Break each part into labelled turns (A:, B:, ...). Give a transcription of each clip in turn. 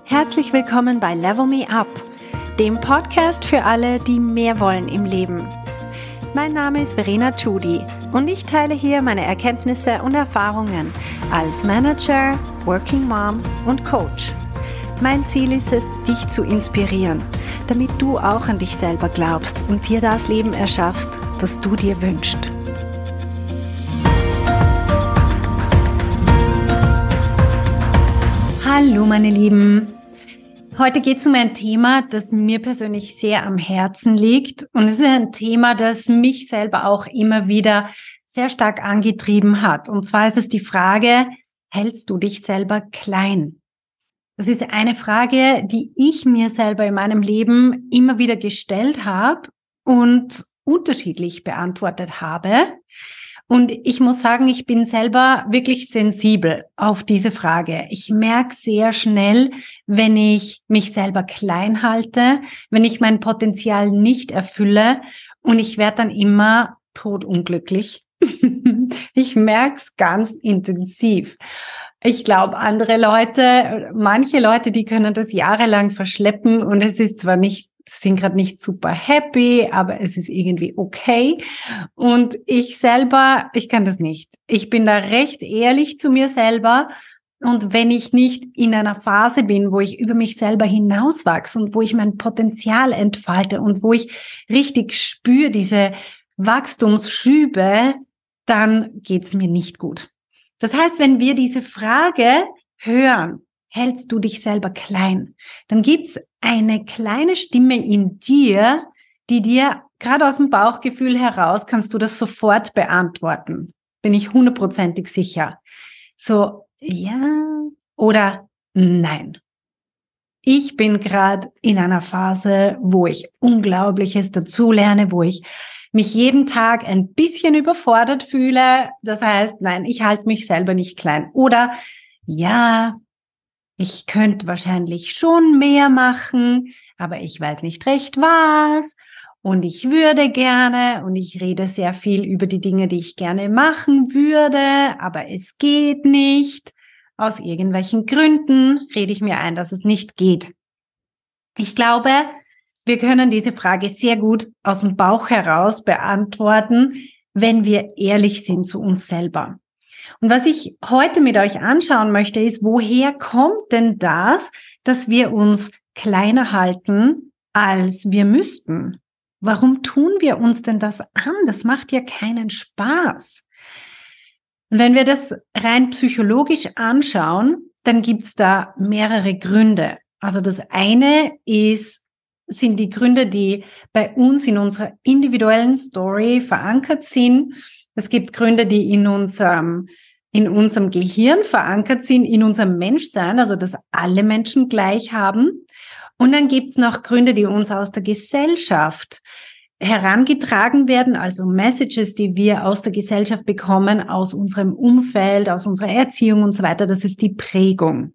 A: Herzlich willkommen bei Level Me Up, dem Podcast für alle, die mehr wollen im Leben. Mein Name ist Verena Tschudi und ich teile hier meine Erkenntnisse und Erfahrungen als Manager, Working Mom und Coach. Mein Ziel ist es, dich zu inspirieren, damit du auch an dich selber glaubst und dir das Leben erschaffst, das du dir wünschst. Hallo meine Lieben! Heute geht es um ein Thema, das mir persönlich sehr am Herzen liegt. Und es ist ein Thema, das mich selber auch immer wieder sehr stark angetrieben hat. Und zwar ist es die Frage, hältst du dich selber klein? Das ist eine Frage, die ich mir selber in meinem Leben immer wieder gestellt habe und unterschiedlich beantwortet habe. Und ich muss sagen, ich bin selber wirklich sensibel auf diese Frage. Ich merke sehr schnell, wenn ich mich selber klein halte, wenn ich mein Potenzial nicht erfülle, und ich werde dann immer todunglücklich. Ich merke es ganz intensiv. Ich glaube, manche Leute, die können das jahrelang verschleppen und es ist zwar sind gerade nicht super happy, aber es ist irgendwie okay. Und ich selber, ich kann das nicht. Ich bin da recht ehrlich zu mir selber. Und wenn ich nicht in einer Phase bin, wo ich über mich selber hinauswachse und wo ich mein Potenzial entfalte und wo ich richtig spüre diese Wachstumsschübe, dann geht's mir nicht gut. Das heißt, wenn wir diese Frage hören, hältst du dich selber klein, dann gibt's eine kleine Stimme in dir, die dir gerade aus dem Bauchgefühl heraus, kannst du das sofort beantworten. Bin ich 100% sicher. So, ja oder nein. Ich bin gerade in einer Phase, wo ich Unglaubliches dazulerne, wo ich mich jeden Tag ein bisschen überfordert fühle. Das heißt, nein, ich halte mich selber nicht klein. Oder ja, ich könnte wahrscheinlich schon mehr machen, aber ich weiß nicht recht was. Und ich würde gerne und ich rede sehr viel über die Dinge, die ich gerne machen würde, aber es geht nicht. Aus irgendwelchen Gründen rede ich mir ein, dass es nicht geht. Ich glaube, wir können diese Frage sehr gut aus dem Bauch heraus beantworten, wenn wir ehrlich sind zu uns selber. Und was ich heute mit euch anschauen möchte, ist, woher kommt denn das, dass wir uns kleiner halten, als wir müssten? Warum tun wir uns denn das an? Das macht ja keinen Spaß. Und wenn wir das rein psychologisch anschauen, dann gibt's da mehrere Gründe. Also das eine sind die Gründe, die bei uns in unserer individuellen Story verankert sind. Es gibt Gründe, die in unserem Gehirn verankert sind, in unserem Menschsein, also dass alle Menschen gleich haben. Und dann gibt's noch Gründe, die uns aus der Gesellschaft herangetragen werden, also Messages, die wir aus der Gesellschaft bekommen, aus unserem Umfeld, aus unserer Erziehung und so weiter. Das ist die Prägung.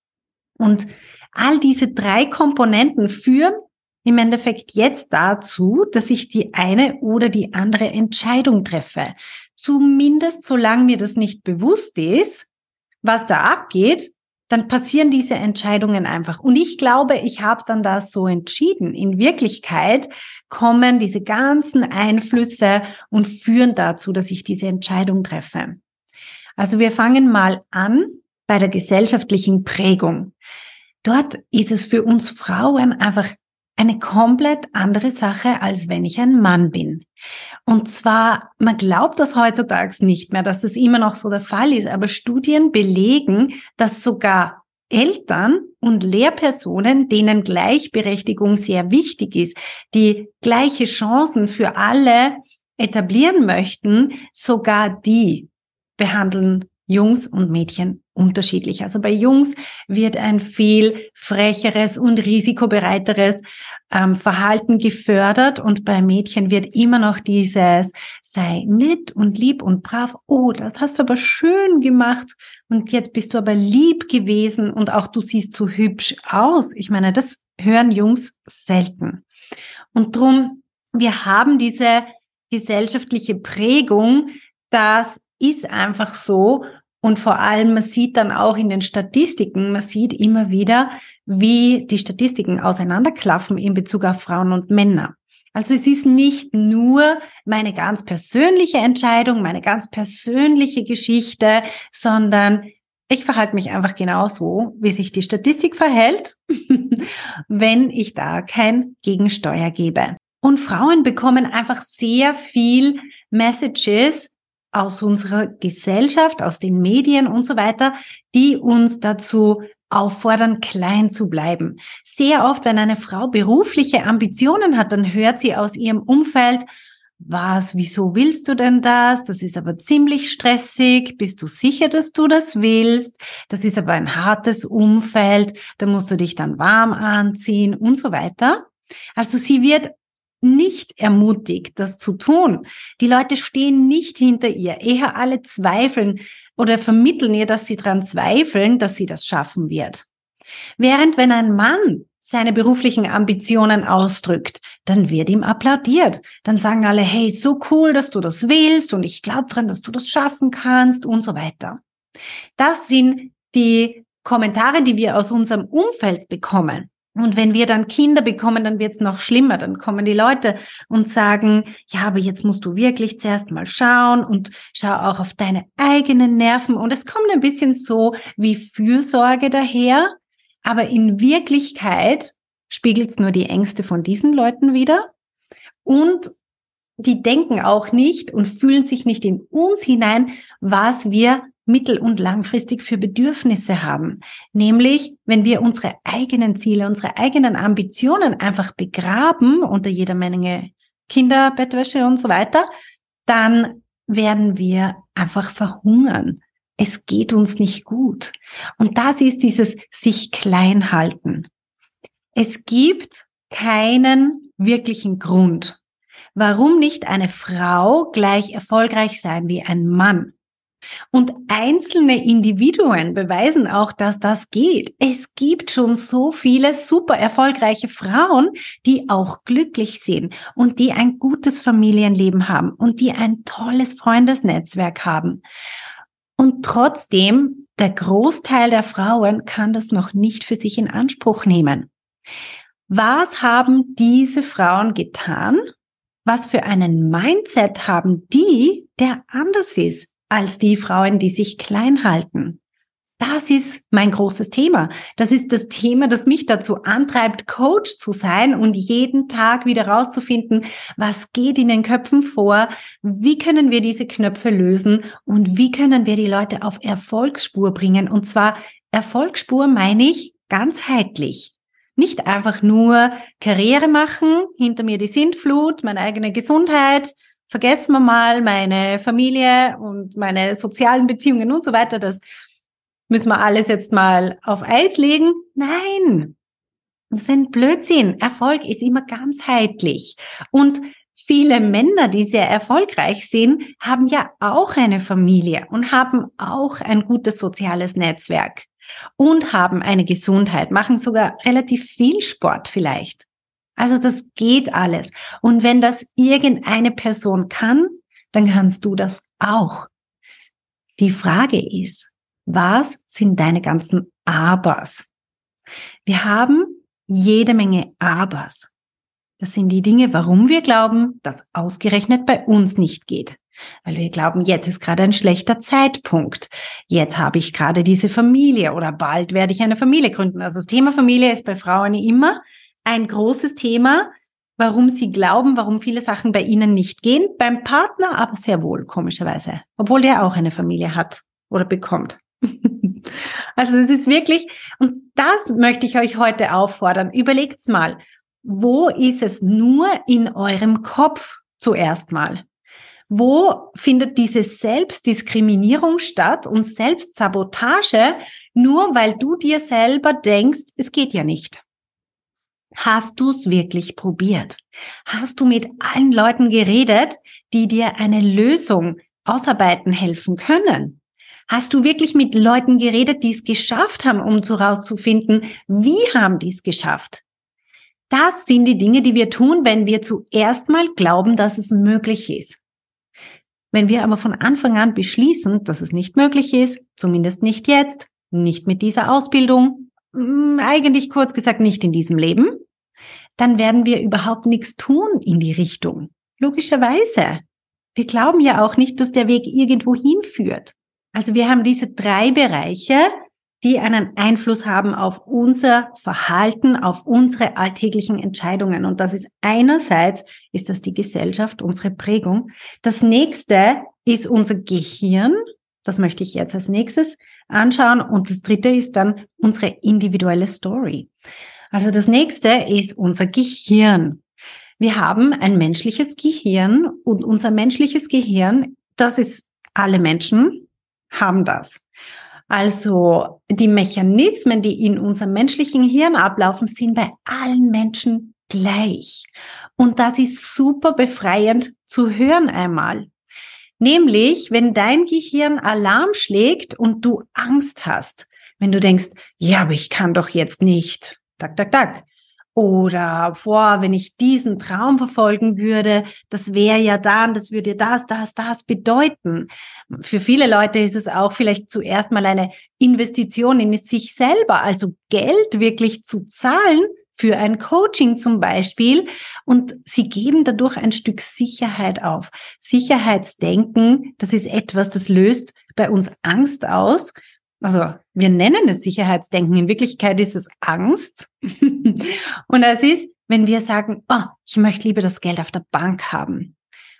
A: Und all diese 3 Komponenten führen im Endeffekt jetzt dazu, dass ich die eine oder die andere Entscheidung treffe. Zumindest solange mir das nicht bewusst ist, was da abgeht, dann passieren diese Entscheidungen einfach. Und ich glaube, ich habe dann das so entschieden. In Wirklichkeit kommen diese ganzen Einflüsse und führen dazu, dass ich diese Entscheidung treffe. Also wir fangen mal an bei der gesellschaftlichen Prägung. Dort ist es für uns Frauen einfach eine komplett andere Sache, als wenn ich ein Mann bin. Und zwar, man glaubt das heutzutage nicht mehr, dass das immer noch so der Fall ist, aber Studien belegen, dass sogar Eltern und Lehrpersonen, denen Gleichberechtigung sehr wichtig ist, die gleiche Chancen für alle etablieren möchten, sogar die behandeln Jungs und Mädchen unterschiedlich. Also bei Jungs wird ein viel frecheres und risikobereiteres Verhalten gefördert und bei Mädchen wird immer noch dieses sei nett und lieb und brav. Oh, das hast du aber schön gemacht und jetzt bist du aber lieb gewesen und auch du siehst so hübsch aus. Ich meine, das hören Jungs selten. Und drum, wir haben diese gesellschaftliche Prägung, das ist einfach so. Und vor allem, man sieht dann auch in den Statistiken, man sieht immer wieder, wie die Statistiken auseinanderklaffen in Bezug auf Frauen und Männer. Also es ist nicht nur meine ganz persönliche Entscheidung, meine ganz persönliche Geschichte, sondern ich verhalte mich einfach genauso, wie sich die Statistik verhält, wenn ich da kein Gegensteuer gebe. Und Frauen bekommen einfach sehr viel Messages aus unserer Gesellschaft, aus den Medien und so weiter, die uns dazu auffordern, klein zu bleiben. Sehr oft, wenn eine Frau berufliche Ambitionen hat, dann hört sie aus ihrem Umfeld: Was, wieso willst du denn das? Das ist aber ziemlich stressig. Bist du sicher, dass du das willst? Das ist aber ein hartes Umfeld. Da musst du dich dann warm anziehen und so weiter. Also sie wird nicht ermutigt, das zu tun. Die Leute stehen nicht hinter ihr. Eher alle zweifeln oder vermitteln ihr, dass sie daran zweifeln, dass sie das schaffen wird. Während wenn ein Mann seine beruflichen Ambitionen ausdrückt, dann wird ihm applaudiert. Dann sagen alle: Hey, so cool, dass du das willst und ich glaube dran, dass du das schaffen kannst und so weiter. Das sind die Kommentare, die wir aus unserem Umfeld bekommen. Und wenn wir dann Kinder bekommen, dann wird's noch schlimmer. Dann kommen die Leute und sagen: Ja, aber jetzt musst du wirklich zuerst mal schauen und schau auch auf deine eigenen Nerven. Und es kommt ein bisschen so wie Fürsorge daher. Aber in Wirklichkeit spiegelt's nur die Ängste von diesen Leuten wider. Und die denken auch nicht und fühlen sich nicht in uns hinein, was wir mittel- und langfristig für Bedürfnisse haben. Nämlich, wenn wir unsere eigenen Ziele, unsere eigenen Ambitionen einfach begraben unter jeder Menge Kinder, Bettwäsche und so weiter, dann werden wir einfach verhungern. Es geht uns nicht gut. Und das ist dieses sich klein halten. Es gibt keinen wirklichen Grund, warum nicht eine Frau gleich erfolgreich sein wie ein Mann. Und einzelne Individuen beweisen auch, dass das geht. Es gibt schon so viele super erfolgreiche Frauen, die auch glücklich sind und die ein gutes Familienleben haben und die ein tolles Freundesnetzwerk haben. Und trotzdem, der Großteil der Frauen kann das noch nicht für sich in Anspruch nehmen. Was haben diese Frauen getan? Was für einen Mindset haben die, der anders ist als die Frauen, die sich klein halten? Das ist mein großes Thema. Das ist das Thema, das mich dazu antreibt, Coach zu sein und jeden Tag wieder rauszufinden, was geht in den Köpfen vor, wie können wir diese Knöpfe lösen und wie können wir die Leute auf Erfolgsspur bringen. Und zwar Erfolgsspur meine ich ganzheitlich. Nicht einfach nur Karriere machen, hinter mir die Sintflut, meine eigene Gesundheit, vergessen wir mal meine Familie und meine sozialen Beziehungen und so weiter. Das müssen wir alles jetzt mal auf Eis legen? Nein, das ist ein Blödsinn. Erfolg ist immer ganzheitlich. Und viele Männer, die sehr erfolgreich sind, haben ja auch eine Familie und haben auch ein gutes soziales Netzwerk und haben eine Gesundheit, machen sogar relativ viel Sport vielleicht. Also das geht alles. Und wenn das irgendeine Person kann, dann kannst du das auch. Die Frage ist: Was sind deine ganzen Abers? Wir haben jede Menge Abers. Das sind die Dinge, warum wir glauben, dass ausgerechnet bei uns nicht geht. Weil wir glauben, jetzt ist gerade ein schlechter Zeitpunkt. Jetzt habe ich gerade diese Familie oder bald werde ich eine Familie gründen. Also das Thema Familie ist bei Frauen immer ein großes Thema, warum sie glauben, warum viele Sachen bei ihnen nicht gehen. Beim Partner aber sehr wohl, komischerweise. Obwohl der auch eine Familie hat oder bekommt. Also es ist wirklich, und das möchte ich euch heute auffordern. Überlegt's mal, wo ist es nur in eurem Kopf zuerst mal? Wo findet diese Selbstdiskriminierung statt und Selbstsabotage, nur weil du dir selber denkst, es geht ja nicht? Hast du es wirklich probiert? Hast du mit allen Leuten geredet, die dir eine Lösung ausarbeiten helfen können? Hast du wirklich mit Leuten geredet, die es geschafft haben, um herauszufinden, wie haben die es geschafft? Das sind die Dinge, die wir tun, wenn wir zuerst mal glauben, dass es möglich ist. Wenn wir aber von Anfang an beschließen, dass es nicht möglich ist, zumindest nicht jetzt, nicht mit dieser Ausbildung, eigentlich kurz gesagt nicht in diesem Leben, dann werden wir überhaupt nichts tun in die Richtung. Logischerweise. Wir glauben ja auch nicht, dass der Weg irgendwo hinführt. Also wir haben diese 3 Bereiche, die einen Einfluss haben auf unser Verhalten, auf unsere alltäglichen Entscheidungen. Und das ist einerseits, ist das die Gesellschaft, unsere Prägung. Das nächste ist unser Gehirn. Das möchte ich jetzt als nächstes anschauen. Und das dritte ist dann unsere individuelle Story. Also das nächste ist unser Gehirn. Wir haben ein menschliches Gehirn und unser menschliches Gehirn, das ist, alle Menschen haben das. Also die Mechanismen, die in unserem menschlichen Hirn ablaufen, sind bei allen Menschen gleich. Und das ist super befreiend zu hören einmal. Nämlich, wenn dein Gehirn Alarm schlägt und du Angst hast, wenn du denkst, ja, aber ich kann doch jetzt nicht, tak, tak, tak. Oder, wenn ich diesen Traum verfolgen würde, das wäre ja dann, das würde das bedeuten. Für viele Leute ist es auch vielleicht zuerst mal eine Investition in sich selber, also Geld wirklich zu zahlen für ein Coaching zum Beispiel. Und sie geben dadurch ein Stück Sicherheit auf. Sicherheitsdenken, das ist etwas, das löst bei uns Angst aus. Also wir nennen es Sicherheitsdenken, in Wirklichkeit ist es Angst. Und das ist, wenn wir sagen, ich möchte lieber das Geld auf der Bank haben,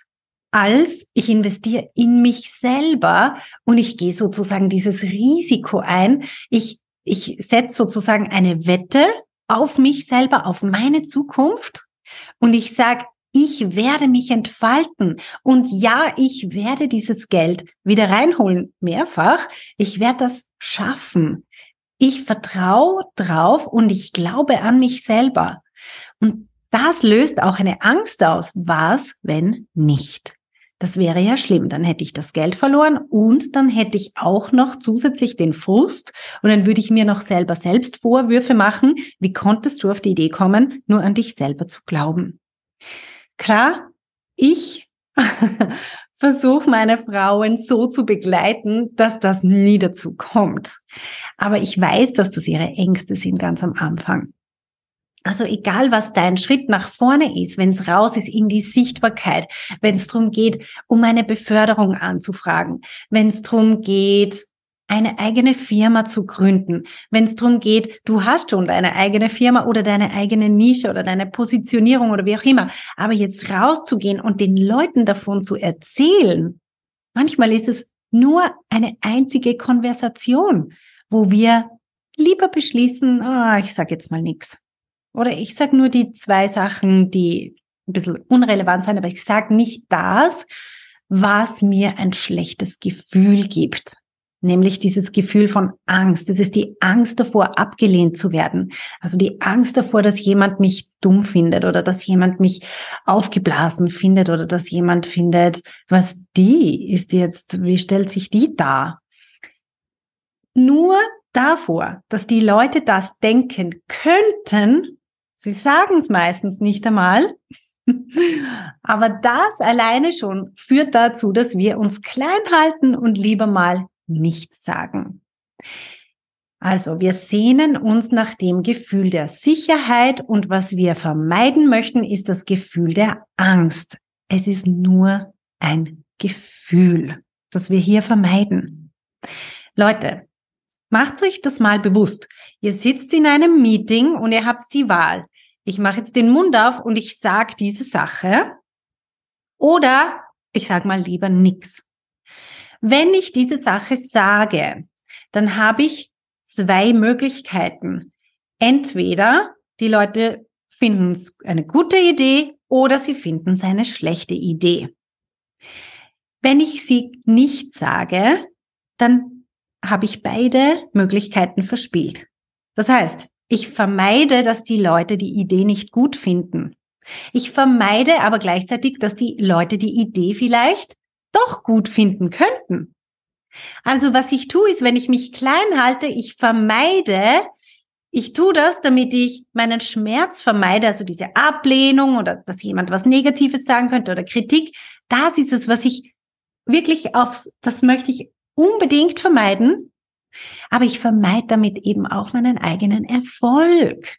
A: als ich investiere in mich selber und ich gehe sozusagen dieses Risiko ein. Ich setze sozusagen eine Wette auf mich selber, auf meine Zukunft und ich sage, ich werde mich entfalten und ja, ich werde dieses Geld wieder reinholen, mehrfach. Ich werde das schaffen. Ich vertraue drauf und ich glaube an mich selber. Und das löst auch eine Angst aus. Was, wenn nicht? Das wäre ja schlimm. Dann hätte ich das Geld verloren und dann hätte ich auch noch zusätzlich den Frust und dann würde ich mir noch selbst Vorwürfe machen. Wie konntest du auf die Idee kommen, nur an dich selber zu glauben? Klar, ich versuche meine Frauen so zu begleiten, dass das nie dazu kommt. Aber ich weiß, dass das ihre Ängste sind ganz am Anfang. Also egal, was dein Schritt nach vorne ist, wenn es raus ist in die Sichtbarkeit, wenn es darum geht, um eine Beförderung anzufragen, wenn es darum geht, eine eigene Firma zu gründen, wenn es darum geht, du hast schon deine eigene Firma oder deine eigene Nische oder deine Positionierung oder wie auch immer, aber jetzt rauszugehen und den Leuten davon zu erzählen, manchmal ist es nur eine einzige Konversation, wo wir lieber beschließen, ich sage jetzt mal nichts. Oder ich sage nur die 2 Sachen, die ein bisschen unrelevant sind, aber ich sage nicht das, was mir ein schlechtes Gefühl gibt. Nämlich dieses Gefühl von Angst. Das ist die Angst davor, abgelehnt zu werden. Also die Angst davor, dass jemand mich dumm findet oder dass jemand mich aufgeblasen findet oder dass jemand findet, was die ist jetzt, wie stellt sich die dar? Nur davor, dass die Leute das denken könnten, sie sagen es meistens nicht einmal, aber das alleine schon führt dazu, dass wir uns klein halten und lieber mal nichts sagen. Also wir sehnen uns nach dem Gefühl der Sicherheit und was wir vermeiden möchten, ist das Gefühl der Angst. Es ist nur ein Gefühl, das wir hier vermeiden. Leute, macht euch das mal bewusst. Ihr sitzt in einem Meeting und ihr habt die Wahl. Ich mache jetzt den Mund auf und ich sage diese Sache oder ich sage mal lieber nichts. Wenn ich diese Sache sage, dann habe ich 2 Möglichkeiten. Entweder die Leute finden es eine gute Idee oder sie finden es eine schlechte Idee. Wenn ich sie nicht sage, dann habe ich beide Möglichkeiten verspielt. Das heißt, ich vermeide, dass die Leute die Idee nicht gut finden. Ich vermeide aber gleichzeitig, dass die Leute die Idee vielleicht doch gut finden könnten. Also was ich tue, ist, wenn ich mich klein halte, ich tue das, damit ich meinen Schmerz vermeide, also diese Ablehnung oder dass jemand was Negatives sagen könnte oder Kritik. Das ist es, was ich wirklich das möchte ich unbedingt vermeiden, aber ich vermeide damit eben auch meinen eigenen Erfolg.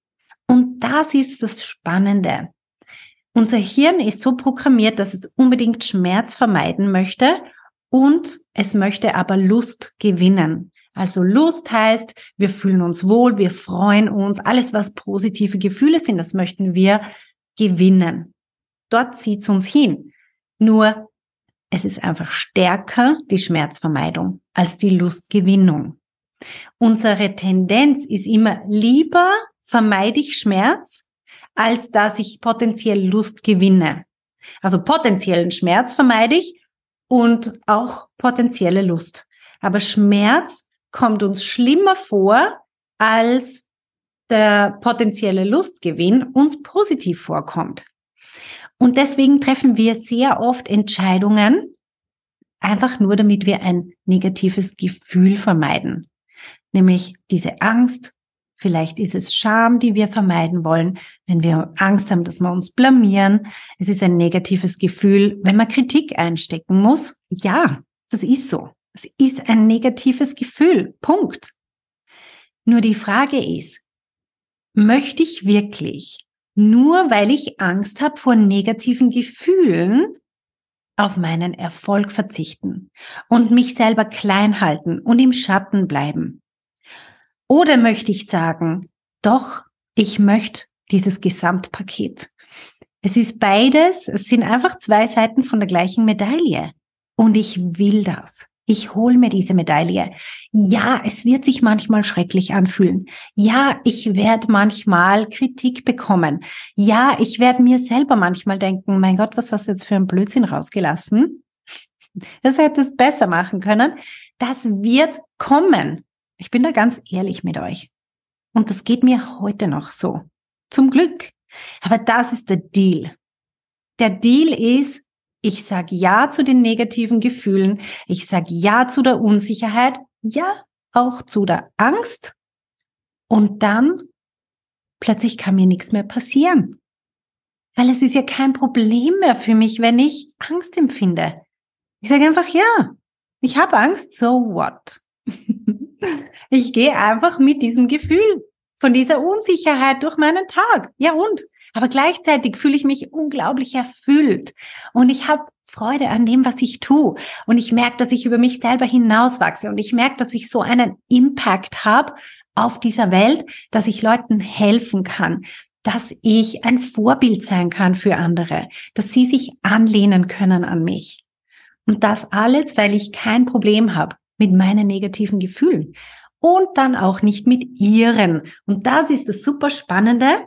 A: Und das ist das Spannende. Unser Hirn ist so programmiert, dass es unbedingt Schmerz vermeiden möchte und es möchte aber Lust gewinnen. Also Lust heißt, wir fühlen uns wohl, wir freuen uns, alles was positive Gefühle sind, das möchten wir gewinnen. Dort zieht es uns hin. Nur es ist einfach stärker die Schmerzvermeidung als die Lustgewinnung. Unsere Tendenz ist immer lieber vermeide ich Schmerz, als dass ich potenziell Lust gewinne. Also potenziellen Schmerz vermeide ich und auch potenzielle Lust. Aber Schmerz kommt uns schlimmer vor, als der potenzielle Lustgewinn uns positiv vorkommt. Und deswegen treffen wir sehr oft Entscheidungen, einfach nur damit wir ein negatives Gefühl vermeiden. Nämlich diese Angst, vielleicht ist es Scham, die wir vermeiden wollen, wenn wir Angst haben, dass wir uns blamieren. Es ist ein negatives Gefühl, wenn man Kritik einstecken muss. Ja, das ist so. Es ist ein negatives Gefühl. Punkt. Nur die Frage ist, möchte ich wirklich, nur weil ich Angst habe vor negativen Gefühlen, auf meinen Erfolg verzichten und mich selber klein halten und im Schatten bleiben? Oder möchte ich sagen, doch, ich möchte dieses Gesamtpaket. Es ist beides, es sind einfach zwei Seiten von der gleichen Medaille. Und ich will das. Ich hole mir diese Medaille. Ja, es wird sich manchmal schrecklich anfühlen. Ja, ich werde manchmal Kritik bekommen. Ja, ich werde mir selber manchmal denken, mein Gott, was hast du jetzt für einen Blödsinn rausgelassen? Das hättest du besser machen können. Das wird kommen. Ich bin da ganz ehrlich mit euch. Und das geht mir heute noch so. Zum Glück. Aber das ist der Deal. Der Deal ist, ich sage Ja zu den negativen Gefühlen. Ich sage Ja zu der Unsicherheit. Ja, auch zu der Angst. Und dann plötzlich kann mir nichts mehr passieren. Weil es ist ja kein Problem mehr für mich, wenn ich Angst empfinde. Ich sage einfach ja. Ich habe Angst, so what? Ich gehe einfach mit diesem Gefühl von dieser Unsicherheit durch meinen Tag. Ja und? Aber gleichzeitig fühle ich mich unglaublich erfüllt und ich habe Freude an dem, was ich tue. Und ich merke, dass ich über mich selber hinauswachse und ich merke, dass ich so einen Impact habe auf dieser Welt, dass ich Leuten helfen kann, dass ich ein Vorbild sein kann für andere, dass sie sich anlehnen können an mich. Und das alles, weil ich kein Problem habe mit meinen negativen Gefühlen und dann auch nicht mit ihren. Und das ist das super Spannende.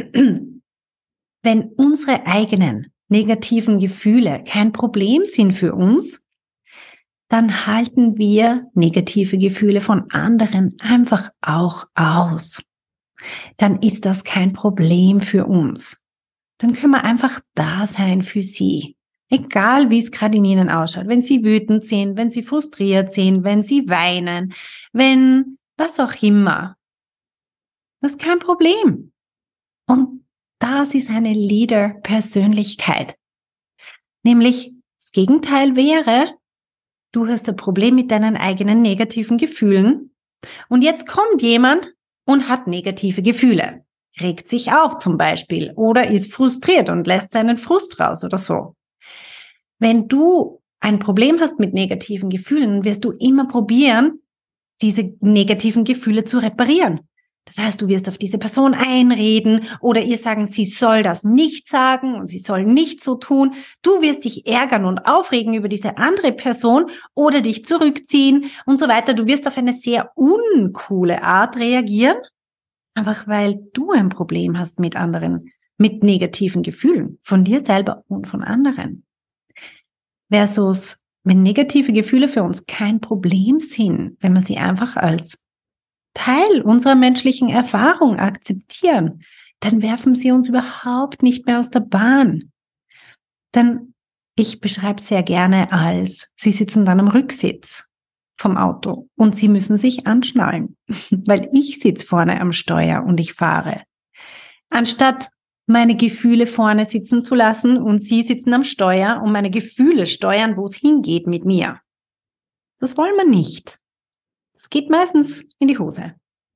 A: Wenn unsere eigenen negativen Gefühle kein Problem sind für uns, dann halten wir negative Gefühle von anderen einfach auch aus. Dann ist das kein Problem für uns. Dann können wir einfach da sein für sie. Egal, wie es gerade in ihnen ausschaut. Wenn sie wütend sind, wenn sie frustriert sind, wenn sie weinen, wenn was auch immer. Das ist kein Problem. Und das ist eine Leader-Persönlichkeit. Nämlich das Gegenteil wäre, du hast ein Problem mit deinen eigenen negativen Gefühlen und jetzt kommt jemand und hat negative Gefühle, regt sich auf zum Beispiel oder ist frustriert und lässt seinen Frust raus oder so. Wenn du ein Problem hast mit negativen Gefühlen, wirst du immer probieren, diese negativen Gefühle zu reparieren. Das heißt, du wirst auf diese Person einreden oder ihr sagen, sie soll das nicht sagen und sie soll nicht so tun. Du wirst dich ärgern und aufregen über diese andere Person oder dich zurückziehen und so weiter. Du wirst auf eine sehr uncoole Art reagieren, einfach weil du ein Problem hast mit anderen, mit negativen Gefühlen, von dir selber und von anderen. Versus, wenn negative Gefühle für uns kein Problem sind, wenn wir sie einfach als Teil unserer menschlichen Erfahrung akzeptieren, dann werfen sie uns überhaupt nicht mehr aus der Bahn. Denn ich beschreibe sehr gerne als, sie sitzen dann am Rücksitz vom Auto und sie müssen sich anschnallen, weil ich sitze vorne am Steuer und ich fahre. Anstatt meine Gefühle vorne sitzen zu lassen und sie sitzen am Steuer und meine Gefühle steuern, wo es hingeht mit mir. Das wollen wir nicht. Das geht meistens in die Hose.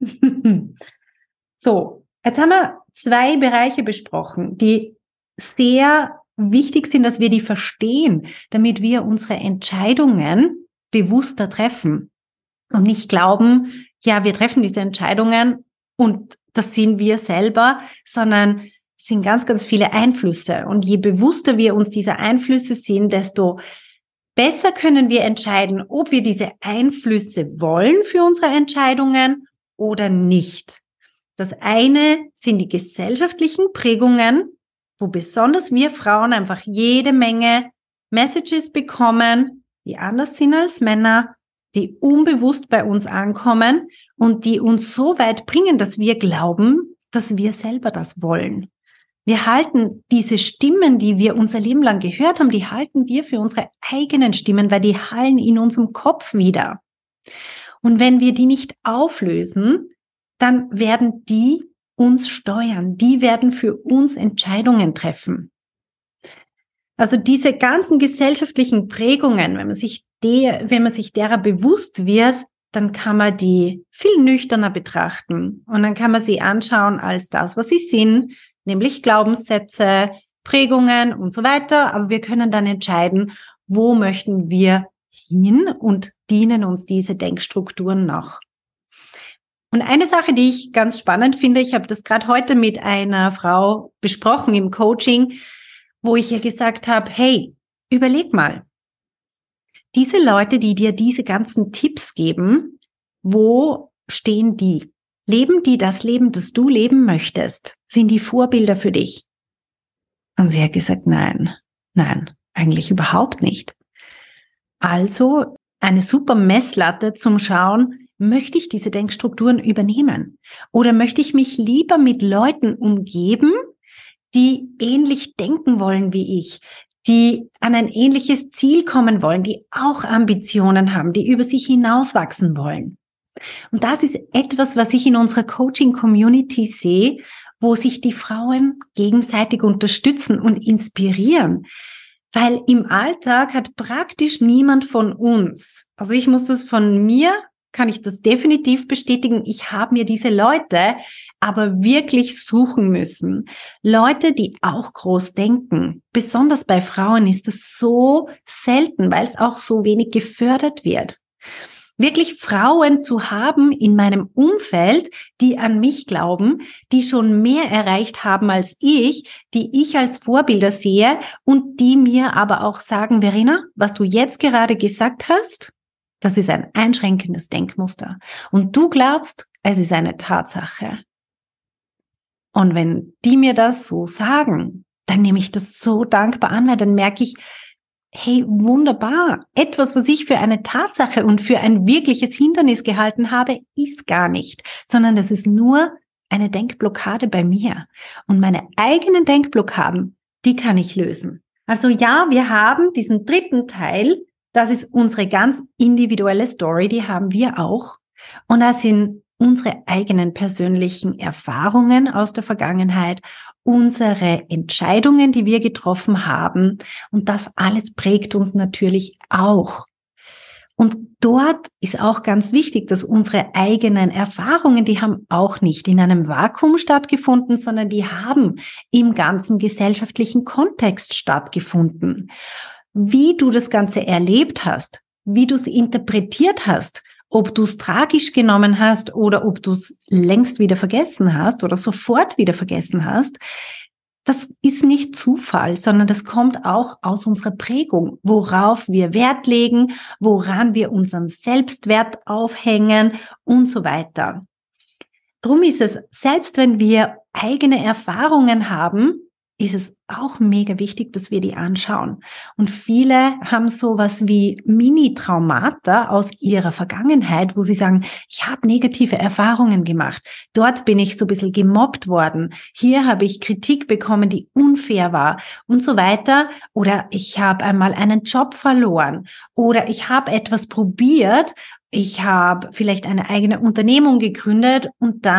A: So, jetzt haben wir 2 Bereiche besprochen, die sehr wichtig sind, dass wir die verstehen, damit wir unsere Entscheidungen bewusster treffen und nicht glauben, ja, wir treffen diese Entscheidungen und das sind wir selber, sondern es sind ganz, ganz viele Einflüsse. Und je bewusster wir uns dieser Einflüsse sind, desto besser können wir entscheiden, ob wir diese Einflüsse wollen für unsere Entscheidungen oder nicht. Das eine sind die gesellschaftlichen Prägungen, wo besonders wir Frauen einfach jede Menge Messages bekommen, die anders sind als Männer, die unbewusst bei uns ankommen und die uns so weit bringen, dass wir glauben, dass wir selber das wollen. Wir halten diese Stimmen, die wir unser Leben lang gehört haben, die halten wir für unsere eigenen Stimmen, weil die hallen in unserem Kopf wieder. Und wenn wir die nicht auflösen, dann werden die uns steuern. Die werden für uns Entscheidungen treffen. Also diese ganzen gesellschaftlichen Prägungen, wenn man sich derer bewusst wird, dann kann man die viel nüchterner betrachten. Und dann kann man sie anschauen als das, was sie sind, nämlich Glaubenssätze, Prägungen und so weiter. Aber wir können dann entscheiden, wo möchten wir hin und dienen uns diese Denkstrukturen noch. Und eine Sache, die ich ganz spannend finde, ich habe das gerade heute mit einer Frau besprochen im Coaching, wo ich ihr gesagt habe, hey, überleg mal, diese Leute, die dir diese ganzen Tipps geben, wo stehen die? Leben die das Leben, das du leben möchtest? Sind die Vorbilder für dich? Und sie hat gesagt, nein, eigentlich überhaupt nicht. Also eine super Messlatte zum Schauen, möchte ich diese Denkstrukturen übernehmen? Oder möchte ich mich lieber mit Leuten umgeben, die ähnlich denken wollen wie ich, die an ein ähnliches Ziel kommen wollen, die auch Ambitionen haben, die über sich hinauswachsen wollen? Und das ist etwas, was ich in unserer Coaching-Community sehe, wo sich die Frauen gegenseitig unterstützen und inspirieren. Weil im Alltag hat praktisch niemand von uns, also ich muss das von mir, kann ich das definitiv bestätigen, ich habe mir diese Leute aber wirklich suchen müssen. Leute, die auch groß denken. Besonders bei Frauen ist das so selten, weil es auch so wenig gefördert wird. Wirklich Frauen zu haben in meinem Umfeld, die an mich glauben, die schon mehr erreicht haben als ich, die ich als Vorbilder sehe und die mir aber auch sagen, Verena, was du jetzt gerade gesagt hast, das ist ein einschränkendes Denkmuster. Und du glaubst, es ist eine Tatsache. Und wenn die mir das so sagen, dann nehme ich das so dankbar an, weil dann merke ich, hey, wunderbar. Etwas, was ich für eine Tatsache und für ein wirkliches Hindernis gehalten habe, ist gar nicht, sondern das ist nur eine Denkblockade bei mir. Und meine eigenen Denkblockaden, die kann ich lösen. Also ja, wir haben diesen dritten Teil, das ist unsere ganz individuelle Story, die haben wir auch. Und da sind unsere eigenen persönlichen Erfahrungen aus der Vergangenheit, unsere Entscheidungen, die wir getroffen haben. Und das alles prägt uns natürlich auch. Und dort ist auch ganz wichtig, dass unsere eigenen Erfahrungen, die haben auch nicht in einem Vakuum stattgefunden, sondern die haben im ganzen gesellschaftlichen Kontext stattgefunden. Wie du das Ganze erlebt hast, wie du es interpretiert hast, ob du es tragisch genommen hast oder ob du es längst wieder vergessen hast oder sofort wieder vergessen hast, das ist nicht Zufall, sondern das kommt auch aus unserer Prägung, worauf wir Wert legen, woran wir unseren Selbstwert aufhängen und so weiter. Drum ist es, selbst wenn wir eigene Erfahrungen haben, ist es auch mega wichtig, dass wir die anschauen. Und viele haben sowas wie Mini-Traumata aus ihrer Vergangenheit, wo sie sagen, ich habe negative Erfahrungen gemacht. Dort bin ich so ein bisschen gemobbt worden. Hier habe ich Kritik bekommen, die unfair war und so weiter. Oder ich habe einmal einen Job verloren. Oder ich habe etwas probiert. Ich habe vielleicht eine eigene Unternehmung gegründet und dann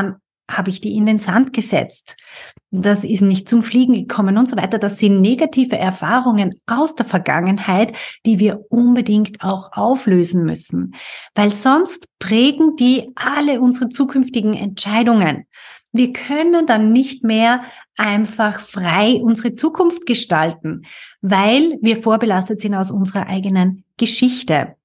A: habe ich die in den Sand gesetzt? Das ist nicht zum Fliegen gekommen und so weiter. Das sind negative Erfahrungen aus der Vergangenheit, die wir unbedingt auch auflösen müssen, weil sonst prägen die alle unsere zukünftigen Entscheidungen. Wir können dann nicht mehr einfach frei unsere Zukunft gestalten, weil wir vorbelastet sind aus unserer eigenen Geschichte.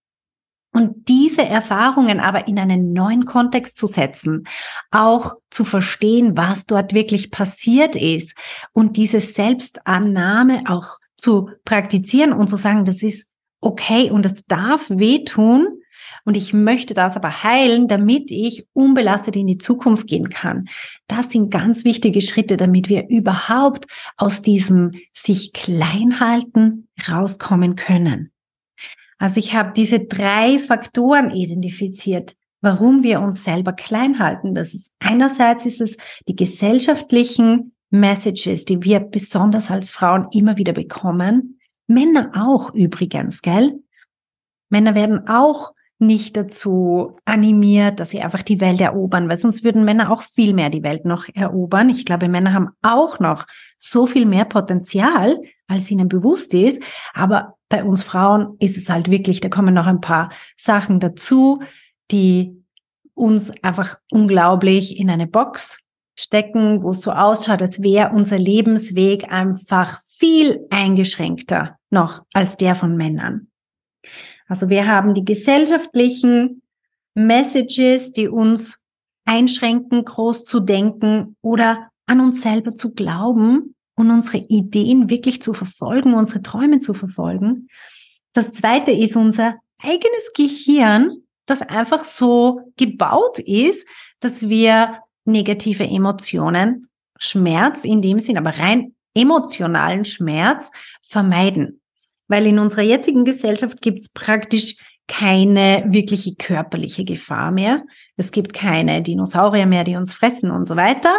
A: Und diese Erfahrungen aber in einen neuen Kontext zu setzen, auch zu verstehen, was dort wirklich passiert ist und diese Selbstannahme auch zu praktizieren und zu sagen, das ist okay und es darf wehtun und ich möchte das aber heilen, damit ich unbelastet in die Zukunft gehen kann. Das sind ganz wichtige Schritte, damit wir überhaupt aus diesem sich klein halten rauskommen können. Also ich habe diese 3 Faktoren identifiziert, warum wir uns selber klein halten. Das ist einerseits ist es die gesellschaftlichen Messages, die wir besonders als Frauen immer wieder bekommen. Männer auch übrigens, gell? Männer werden auch nicht dazu animiert, dass sie einfach die Welt erobern, weil sonst würden Männer auch viel mehr die Welt noch erobern. Ich glaube, Männer haben auch noch so viel mehr Potenzial, als ihnen bewusst ist. Aber bei uns Frauen ist es halt wirklich, da kommen noch ein paar Sachen dazu, die uns einfach unglaublich in eine Box stecken, wo es so ausschaut, als wäre unser Lebensweg einfach viel eingeschränkter noch als der von Männern. Also wir haben die gesellschaftlichen Messages, die uns einschränken, groß zu denken oder an uns selber zu glauben und unsere Ideen wirklich zu verfolgen, unsere Träume zu verfolgen. Das zweite ist unser eigenes Gehirn, das einfach so gebaut ist, dass wir negative Emotionen, Schmerz in dem Sinn, aber rein emotionalen Schmerz vermeiden. Weil in unserer jetzigen Gesellschaft gibt es praktisch keine wirkliche körperliche Gefahr mehr. Es gibt keine Dinosaurier mehr, die uns fressen und so weiter,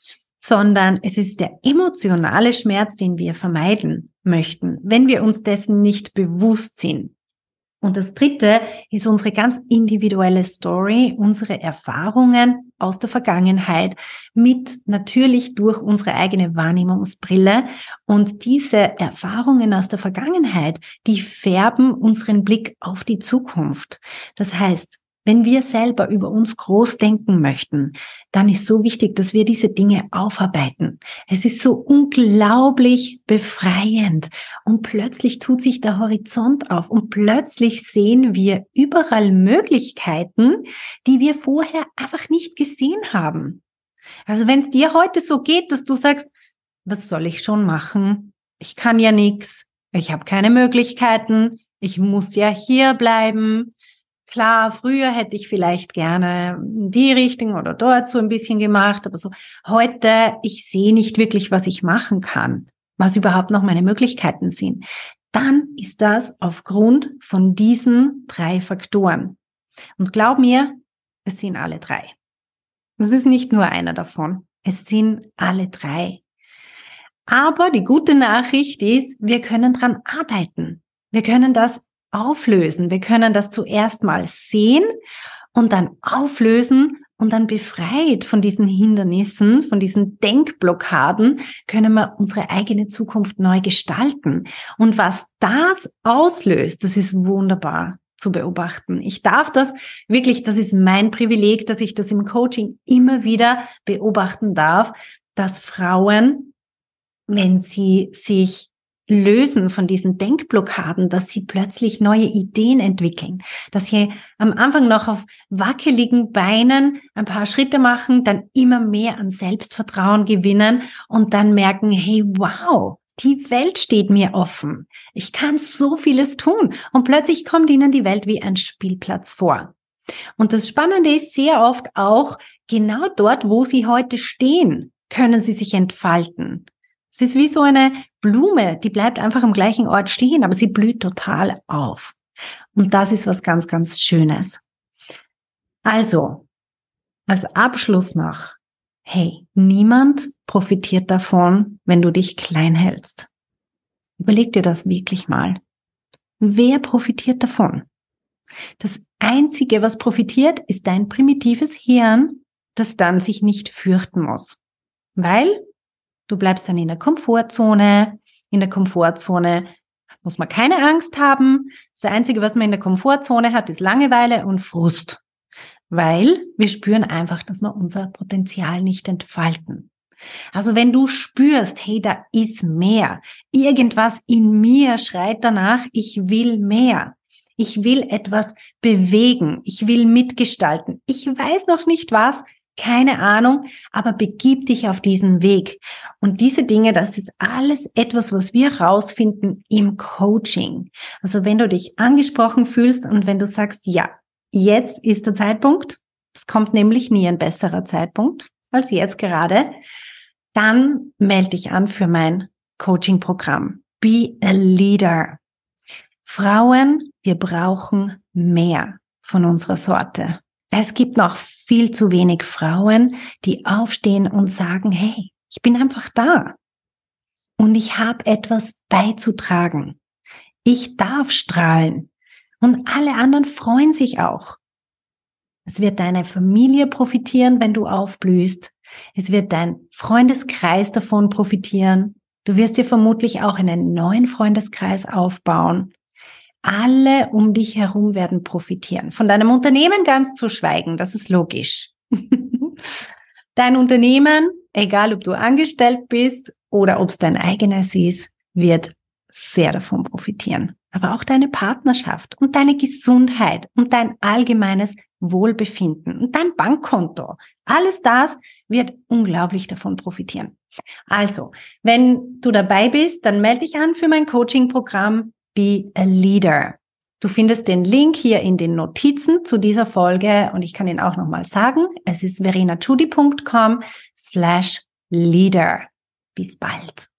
A: sondern es ist der emotionale Schmerz, den wir vermeiden möchten, wenn wir uns dessen nicht bewusst sind. Und das dritte ist unsere ganz individuelle Story, unsere Erfahrungen aus der Vergangenheit mit natürlich durch unsere eigene Wahrnehmungsbrille. Und diese Erfahrungen aus der Vergangenheit, die färben unseren Blick auf die Zukunft. Das heißt, wenn wir selber über uns groß denken möchten, dann ist so wichtig, dass wir diese Dinge aufarbeiten. Es ist so unglaublich befreiend und plötzlich tut sich der Horizont auf und plötzlich sehen wir überall Möglichkeiten, die wir vorher einfach nicht gesehen haben. Also wenn es dir heute so geht, dass du sagst, was soll ich schon machen? Ich kann ja nichts, ich habe keine Möglichkeiten, ich muss ja hier bleiben. Klar, früher hätte ich vielleicht gerne die Richtung oder dort so ein bisschen gemacht, aber so heute, ich sehe nicht wirklich, was ich machen kann, was überhaupt noch meine Möglichkeiten sind. Dann ist das aufgrund von diesen 3 Faktoren. Und glaub mir, es sind alle 3. Es ist nicht nur einer davon, es sind alle 3. Aber die gute Nachricht ist, wir können dran arbeiten. Wir können das auflösen. Wir können das zuerst mal sehen und dann auflösen und dann befreit von diesen Hindernissen, von diesen Denkblockaden, können wir unsere eigene Zukunft neu gestalten. Und was das auslöst, das ist wunderbar zu beobachten. Ich darf das wirklich, das ist mein Privileg, dass ich das im Coaching immer wieder beobachten darf, dass Frauen, wenn sie sich lösen von diesen Denkblockaden, dass sie plötzlich neue Ideen entwickeln, dass sie am Anfang noch auf wackeligen Beinen ein paar Schritte machen, dann immer mehr an Selbstvertrauen gewinnen und dann merken, hey, wow, die Welt steht mir offen. Ich kann so vieles tun. Und plötzlich kommt ihnen die Welt wie ein Spielplatz vor. Und das Spannende ist sehr oft auch, genau dort, wo sie heute stehen, können sie sich entfalten. Es ist wie so eine Blume, die bleibt einfach am gleichen Ort stehen, aber sie blüht total auf. Und das ist was ganz, ganz Schönes. Also, als Abschluss noch, hey, niemand profitiert davon, wenn du dich klein hältst. Überleg dir das wirklich mal. Wer profitiert davon? Das Einzige, was profitiert, ist dein primitives Hirn, das dann sich nicht fürchten muss. Weil du bleibst dann in der Komfortzone. In der Komfortzone muss man keine Angst haben. Das Einzige, was man in der Komfortzone hat, ist Langeweile und Frust. Weil wir spüren einfach, dass wir unser Potenzial nicht entfalten. Also wenn du spürst, hey, da ist mehr. Irgendwas in mir schreit danach, ich will mehr. Ich will etwas bewegen. Ich will mitgestalten. Ich weiß noch nicht was, keine Ahnung, aber begib dich auf diesen Weg. Und diese Dinge, das ist alles etwas, was wir rausfinden im Coaching. Also wenn du dich angesprochen fühlst und wenn du sagst, ja, jetzt ist der Zeitpunkt, es kommt nämlich nie ein besserer Zeitpunkt als jetzt gerade, dann melde dich an für mein Coaching-Programm. Be a Leader. Frauen, wir brauchen mehr von unserer Sorte. Es gibt noch viel zu wenig Frauen, die aufstehen und sagen, hey, ich bin einfach da und ich habe etwas beizutragen. Ich darf strahlen und alle anderen freuen sich auch. Es wird deine Familie profitieren, wenn du aufblühst. Es wird dein Freundeskreis davon profitieren. Du wirst dir vermutlich auch einen neuen Freundeskreis aufbauen. Alle um dich herum werden profitieren. Von deinem Unternehmen ganz zu schweigen, das ist logisch. Dein Unternehmen, egal ob du angestellt bist oder ob es dein eigenes ist, wird sehr davon profitieren. Aber auch deine Partnerschaft und deine Gesundheit und dein allgemeines Wohlbefinden und dein Bankkonto. Alles das wird unglaublich davon profitieren. Also, wenn du dabei bist, dann melde dich an für mein Coaching-Programm Be a Leader. Du findest den Link hier in den Notizen zu dieser Folge und ich kann ihn auch nochmal sagen. Es ist verenachudi.com/leader. Bis bald.